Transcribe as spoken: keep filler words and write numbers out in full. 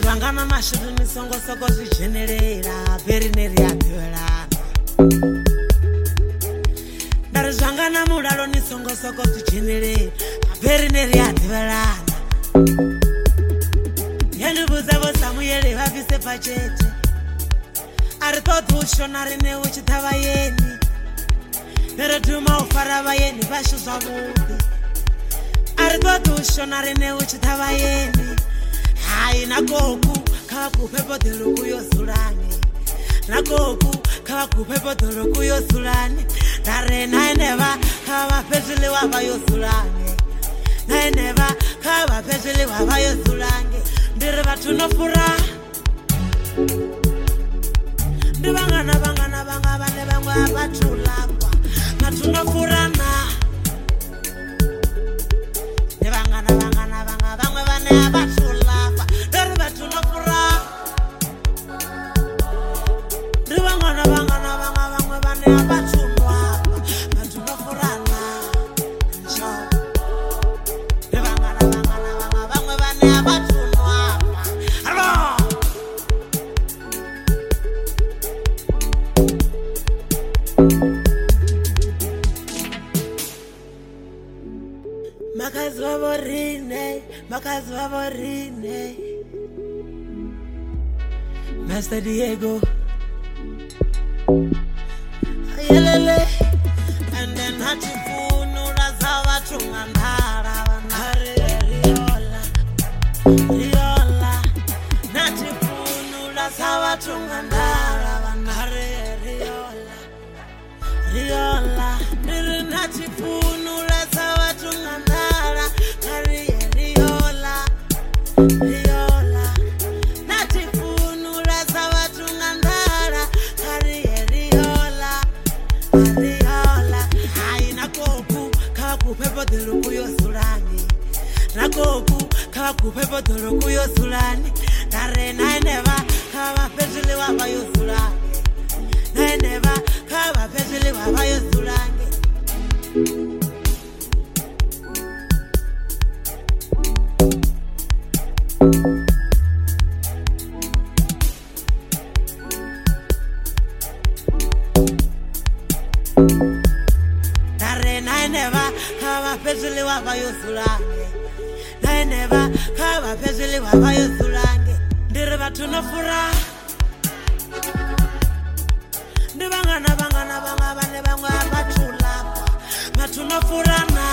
Zvangana mashudu ni songo soko zvigenerera Veri neri adhivelana Dari zvangana mudalo ni songo soko zvigenerera Veri neri adhivelana Yendu buza bo Samueli vavise pachete Ari toti ushonari ne uchitava yeni Nere duma ufara vayeni vashu zvavudi Ari toti ushonari ne uchitava yeni Hai nagoku kawa kupepo dhuru kuyosulani Nagoku kawa kupepo dhuru kuyosulani Dare naineva kawa pezili wava yosulani Naineva kawa pezili wava yosulani Ndiri vatu nofura Ndi vangana vangana vanga vane vangwa abatulapa Vatu nofurana Ndi vangana vangana vanga vangwa vane abatulapa Ndiri vatu nofura Ndi vangana vangana vanga vangwa vane abatulapa Vatu nofurana Ndi vangana vangana vanga vangwa vane abatulapa Makazi vavorine, makazi vavorine Master Diego Ayelele And then hachifunu razawa chungandara Vanare riola Riola Nachifunu razawa chungandara Vanare riola Riola Niri nachifunu razawa chungandara Kariye riola Riola Nachifunu razawa chungandara Kariye riola Riola Hai nakoku kawa kupepo dhuru kuyosulani Nakoku kawa kupepo dhuru kuyosulani Dare naineva kawa pezili wava yosulani Naineva kawa pezili wava yosulani Dare naineva kawa pezili wava yosulani Naineva kawa pezili wava yosulani Ndiri vatu nofura Ndi vangana vangana vanga vane vangwa abatulapa Vatu nofurana